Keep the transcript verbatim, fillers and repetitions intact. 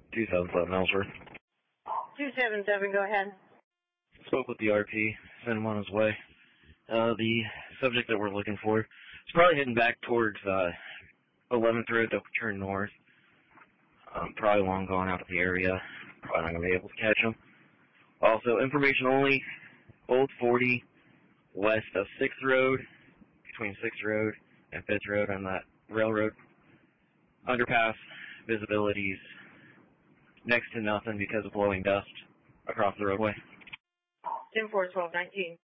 two seven seven Ellsworth. two seven seven, go ahead. Spoke with the R P, sent him on his way. Uh, the subject that we're looking for is probably heading back towards uh, eleventh Road to turn north. Um, probably long gone out of the area. Probably not going to be able to catch him. Also, information only, Old forty, west of sixth Road, between sixth Road and fifth Road on that railroad underpass. Visibilities next to nothing because of blowing dust across the roadway. ten four twelve nineteen.